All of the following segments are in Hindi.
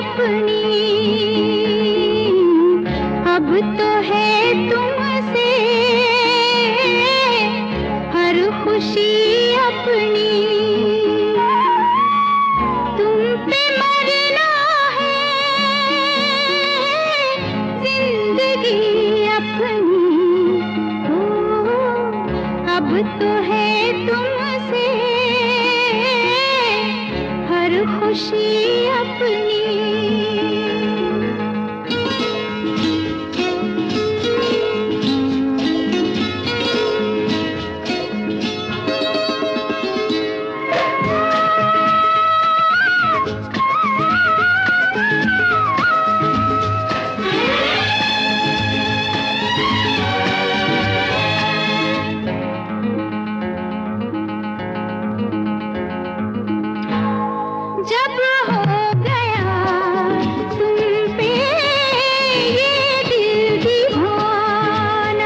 अपनी, अब तो है तुमसे हर खुशी अपनी। तुम पे मरना है जिंदगी अपनी, हो अब तो है तुमसे हर खुशी अपनी। जब हो गया तुम पे ये दिल दीवाना,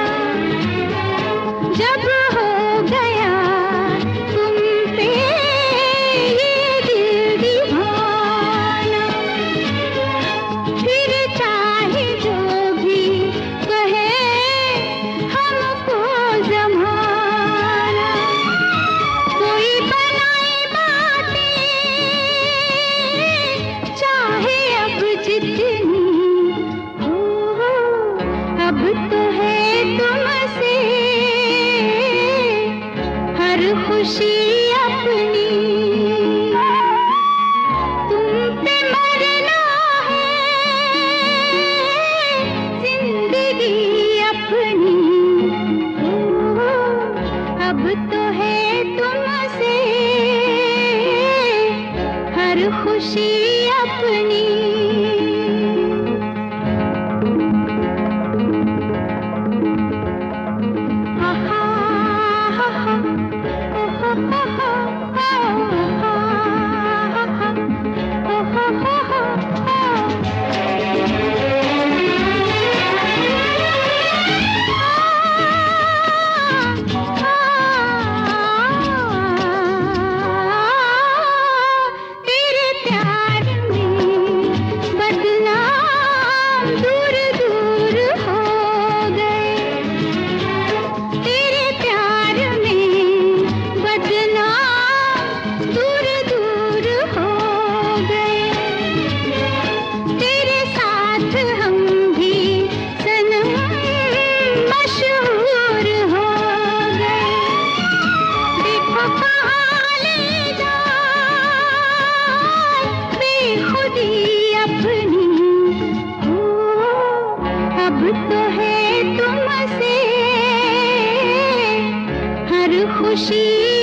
जब हो गया तुम पे ये दिल दीवाना, फिर चाहे जो भी कहे हमको ज़माना, कोई बनाए बातें चाहे अब जितनी, हो अब तो है तुमसे हर खुशी अपनी। तुम पे मरना है जिंदगी अपनी, हो अब तो है तुमसे हर खुशी अपनी। आहा, आहा, ओहो, ओहो, ओहो, ओहो, तेरे प्यार में बदनाम दूर दूर हो गए, तेरे प्यार में बदनाम दूर दूर हो गए, तेरे साथ हम भी सनम मशहूर हो गए। देखो कहाँ ले जाए बेखुदी अपनी, हो अब तो है तुमसे हर खुशी